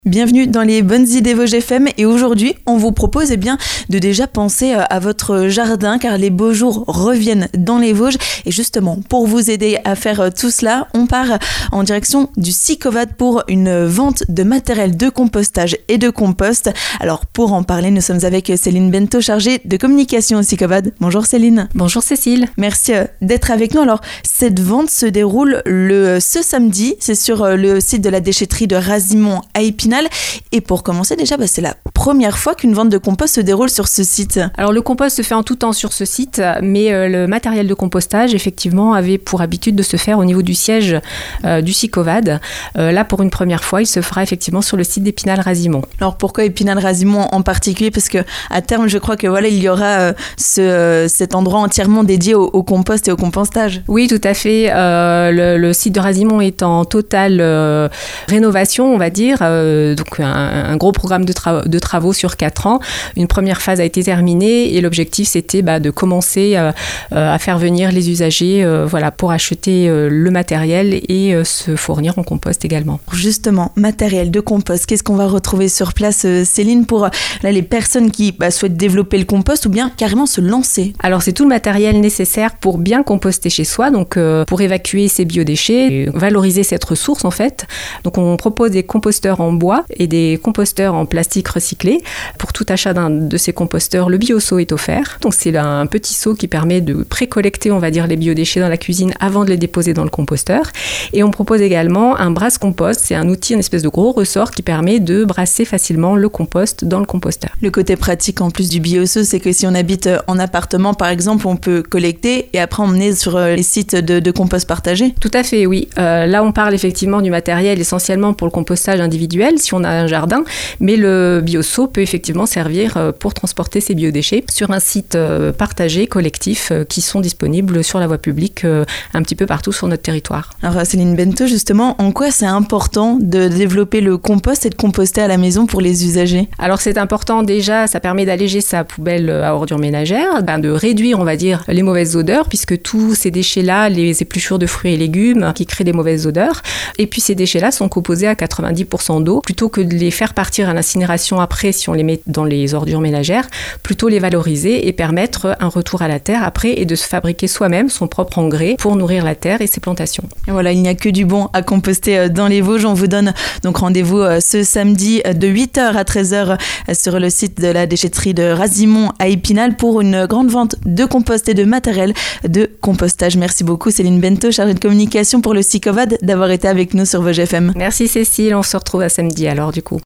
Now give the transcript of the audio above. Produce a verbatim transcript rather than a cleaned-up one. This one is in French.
Bienvenue dans les bonnes idées Vosges F M et aujourd'hui on vous propose eh bien, de déjà penser à votre jardin car les beaux jours reviennent dans les Vosges et justement pour vous aider à faire tout cela on part en direction du Sicovad pour une vente de matériel de compostage et de compost. Alors pour en parler nous sommes avec Céline Bento chargée de communication au Sicovad. Bonjour Céline. Bonjour Cécile. Merci d'être avec nous. Alors cette vente se déroule le, ce samedi, c'est sur le site de la déchetterie de Razimont à Épinal. Et pour commencer déjà, bah, c'est la première fois qu'une vente de compost se déroule sur ce site. Alors le compost se fait en tout temps sur ce site, mais euh, le matériel de compostage effectivement avait pour habitude de se faire au niveau du siège euh, du Sicovad. Euh, là pour une première fois, il se fera effectivement sur le site d'Épinal-Razimont. Alors pourquoi Épinal-Razimont en particulier ? Parce que à terme, je crois que voilà, il y aura euh, ce, euh, cet endroit entièrement dédié au, au compost et au compostage. Oui, tout à fait. Euh, le, le site de Razimont est en totale euh, rénovation, on va dire. Euh, donc un, un gros programme de, tra- de travaux sur quatre ans. Une première phase a été terminée et l'objectif c'était bah, de commencer euh, à faire venir les usagers euh, voilà, pour acheter euh, le matériel et euh, se fournir en compost également. Justement, matériel de compost, qu'est-ce qu'on va retrouver sur place euh, Céline pour là, les personnes qui bah, souhaitent développer le compost ou bien carrément se lancer ? Alors c'est tout le matériel nécessaire pour bien composter chez soi, donc euh, pour évacuer ses biodéchets, et valoriser cette ressource en fait. Donc on propose des composteurs en bois et des composteurs en plastique recyclé. Pour tout achat d'un de ces composteurs, le bio-seau est offert. Donc c'est un petit seau qui permet de pré-collecter, on va dire, les biodéchets dans la cuisine avant de les déposer dans le composteur. Et on propose également un brasse-compost. C'est un outil, une espèce de gros ressort qui permet de brasser facilement le compost dans le composteur. Le côté pratique en plus du bio-seau, c'est que si on habite en appartement, par exemple, on peut collecter et après emmener sur les sites de, de compost partagé. Tout à fait, oui. Euh, là, on parle effectivement du matériel essentiellement pour le compostage individuel, si on a un jardin, mais le bio-seau peut effectivement servir pour transporter ces biodéchets sur un site partagé, collectif, qui sont disponibles sur la voie publique un petit peu partout sur notre territoire. Alors Céline Bento, justement, en quoi c'est important de développer le compost et de composter à la maison pour les usagers ? Alors c'est important déjà, ça permet d'alléger sa poubelle à ordures ménagères, ben de réduire, on va dire, les mauvaises odeurs, puisque tous ces déchets-là, les épluchures de fruits et légumes qui créent des mauvaises odeurs, et puis ces déchets-là sont composés à quatre-vingt-dix pour cent d'eau, plutôt que de les faire partir à l'incinération après si on les met dans les ordures ménagères, plutôt les valoriser et permettre un retour à la terre après et de se fabriquer soi-même son propre engrais pour nourrir la terre et ses plantations. Et voilà, il n'y a que du bon à composter dans les Vosges. On vous donne donc rendez-vous ce samedi de huit heures à treize heures sur le site de la déchetterie de Razimont à Épinal pour une grande vente de compost et de matériel de compostage. Merci beaucoup Céline Bento, chargée de communication pour le Sicovad, d'avoir été avec nous sur Vosges F M. Merci Cécile, on se retrouve à samedi alors du coup.